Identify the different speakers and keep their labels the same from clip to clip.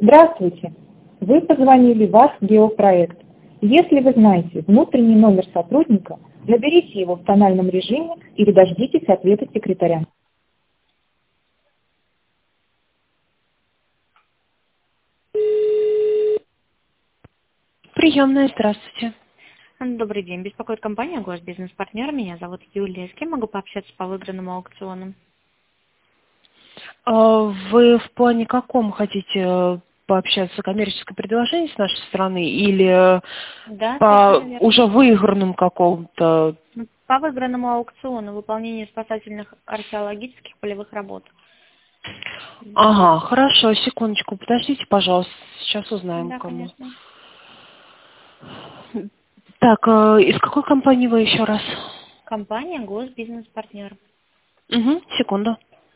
Speaker 1: Здравствуйте! Вы позвонили в ваш геопроект. Если вы знаете внутренний номер сотрудника, наберите его в тональном режиме или дождитесь ответа секретаря.
Speaker 2: Приемная, здравствуйте.
Speaker 3: Добрый день. Беспокоит компания «Госбизнес-партнер». Меня зовут Юлия. С кем могу пообщаться по выигранному аукциону?
Speaker 2: Вы в плане каком хотите пообщаться? Коммерческое предложение с нашей стороны или
Speaker 3: Да,
Speaker 2: по
Speaker 3: совершенно верно.
Speaker 2: уже выигранным какому-то?
Speaker 3: По выигранному аукциону выполнение спасательных археологических полевых работ.
Speaker 2: Ага, хорошо, секундочку, подождите, пожалуйста, сейчас узнаем,
Speaker 3: Да,
Speaker 2: кому.
Speaker 3: конечно.
Speaker 2: Так, из какой компании вы еще раз?
Speaker 3: Компания «Госбизнес-партнер».
Speaker 2: Угу, секунду.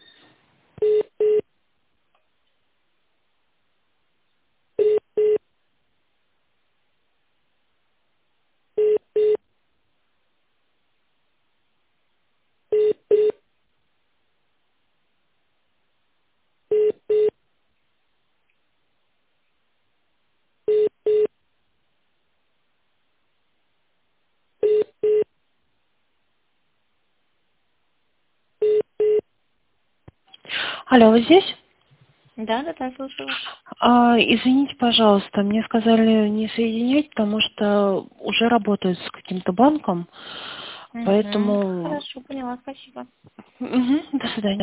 Speaker 2: Алло, вы здесь?
Speaker 3: Да, слушаю вас.
Speaker 2: Извините, пожалуйста, мне сказали не соединять, потому что уже работают с каким-то банком,
Speaker 3: Угу.
Speaker 2: поэтому...
Speaker 3: Хорошо, поняла, спасибо.
Speaker 2: Мгм, до свидания.